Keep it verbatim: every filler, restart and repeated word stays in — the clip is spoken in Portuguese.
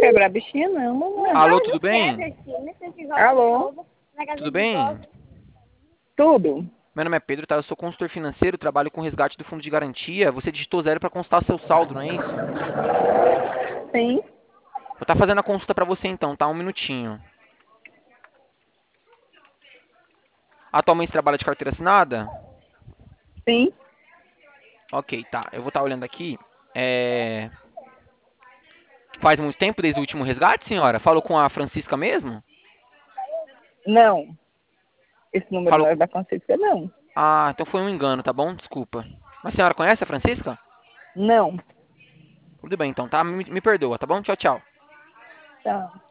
quebrar a bichinha, não, mamãe. Alô, tudo bem? Alô? Tudo bem? Tudo? Meu nome é Pedro, tá? Eu sou consultor financeiro, trabalho com resgate do fundo de garantia. Você digitou zero para constar seu saldo, não é isso? Sim, Vou estar fazendo a consulta para você então, tá? Um minutinho. Atualmente você trabalha de carteira assinada? sim. Ok, tá. Eu vou estar olhando aqui. É... Faz muito tempo desde o último resgate, senhora? Falou com a Francisca mesmo? Não. Esse número não Falou... é da Francisca, não. Ah, então foi um engano, tá bom? Desculpa. Mas a senhora conhece a Francisca? Não. Tudo bem então, tá? Me, me perdoa, tá bom? Tchau, tchau. Tá.